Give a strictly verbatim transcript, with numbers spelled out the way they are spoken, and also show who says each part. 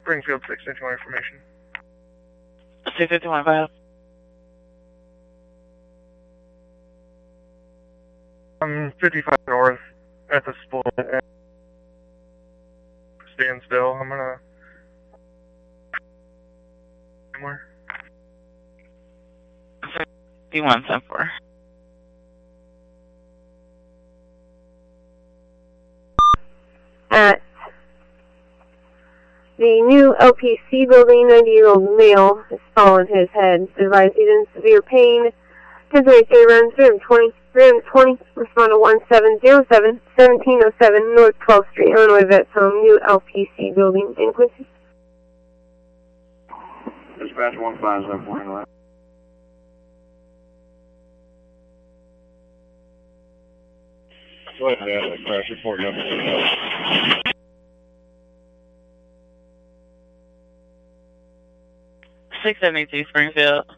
Speaker 1: Springfield six fifty-one information.
Speaker 2: six fifty-one five.
Speaker 1: I'm fifty-five north at the split. Stand still. I'm gonna. Somewhere.
Speaker 2: fifty-one seven four.
Speaker 3: At the new L P C building, ninety-year-old male has fallen his head. Advised he's in severe pain. ten thirty-three runs, three twenty, three twenty, respond to one seven zero seven, seventeen oh seven North twelfth Street, Illinois Vets Home, new L P C building in Quincy.
Speaker 4: Dispatch one five seven four, handle that. Go ahead, uh, crash report, yep.
Speaker 2: six seventy-two Springfield.